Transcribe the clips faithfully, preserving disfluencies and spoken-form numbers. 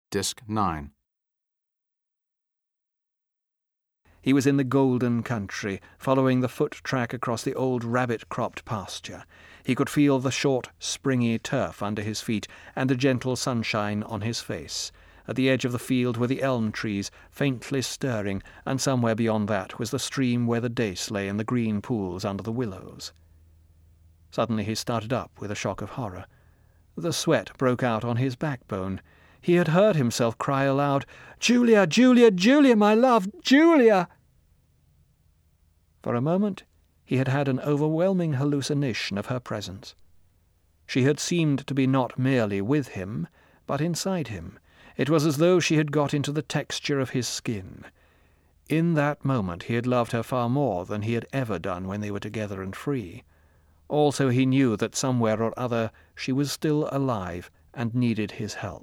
Disc nine. He was in the golden country, following the foot track across the old rabbit-cropped pasture. He could feel the short, springy turf under his feet and the gentle sunshine on his face. At the edge of the field were the elm trees, faintly stirring, and somewhere beyond that was the stream where the dace lay in the green pools under the willows. Suddenly he started up with a shock of horror. The sweat broke out on his backbone. He had heard himself cry aloud, "Julia, Julia, Julia, my love, Julia!" For a moment he had had an overwhelming hallucination of her presence. She had seemed to be not merely with him, but inside him. It was as though she had got into the texture of his skin. In that moment he had loved her far more than he had ever done when they were together and free. Also he knew that somewhere or other she was still alive and needed his help.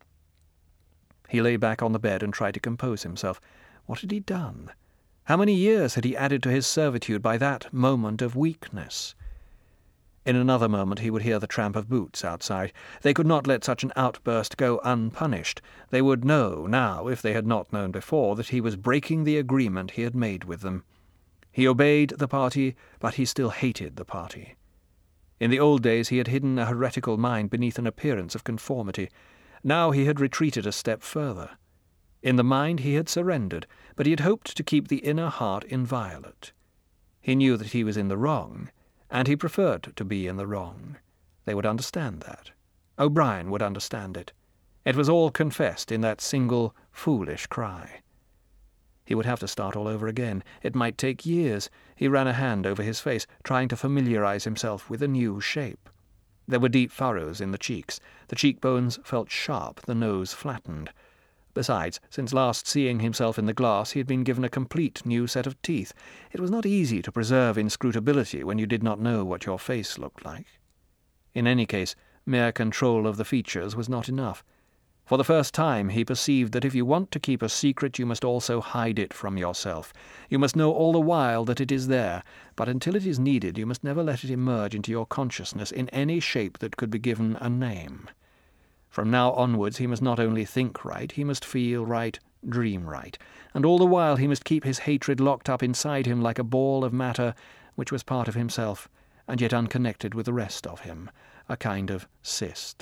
He lay back on the bed and tried to compose himself. What had he done? How many years had he added to his servitude by that moment of weakness? In another moment he would hear the tramp of boots outside. They could not let such an outburst go unpunished. They would know now, if they had not known before, that he was breaking the agreement he had made with them. He obeyed the party, but he still hated the party. In the old days he had hidden a heretical mind beneath an appearance of conformity. Now he had retreated a step further. In the mind he had surrendered, but he had hoped to keep the inner heart inviolate. He knew that he was in the wrong, and he preferred to be in the wrong. They would understand that. O'Brien would understand it. It was all confessed in that single, foolish cry. He would have to start all over again. It might take years. He ran a hand over his face, trying to familiarize himself with a new shape. There were deep furrows in the cheeks. The cheekbones felt sharp, the nose flattened. Besides, since last seeing himself in the glass, he had been given a complete new set of teeth. It was not easy to preserve inscrutability when you did not know what your face looked like. In any case, mere control of the features was not enough. For the first time he perceived that if you want to keep a secret, you must also hide it from yourself. You must know all the while that it is there, but until it is needed you must never let it emerge into your consciousness in any shape that could be given a name. From now onwards he must not only think right, he must feel right, dream right, and all the while he must keep his hatred locked up inside him like a ball of matter which was part of himself, and yet unconnected with the rest of him, a kind of cyst.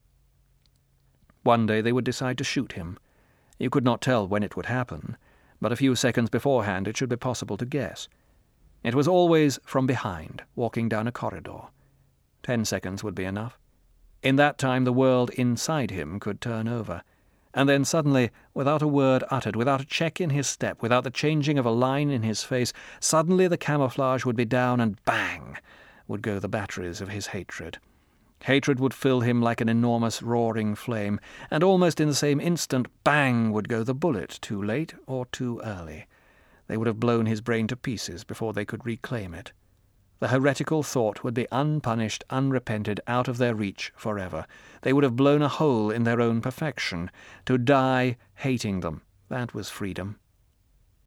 One day they would decide to shoot him. You could not tell when it would happen, but a few seconds beforehand it should be possible to guess. It was always from behind, walking down a corridor. Ten seconds would be enough. In that time the world inside him could turn over, and then suddenly, without a word uttered, without a check in his step, without the changing of a line in his face, suddenly the camouflage would be down, and bang would go the batteries of his hatred. Hatred would fill him like an enormous roaring flame, and almost in the same instant, bang would go the bullet, too late or too early. They would have blown his brain to pieces before they could reclaim it. The heretical thought would be unpunished, unrepented, out of their reach forever. They would have blown a hole in their own perfection. To die hating them, that was freedom.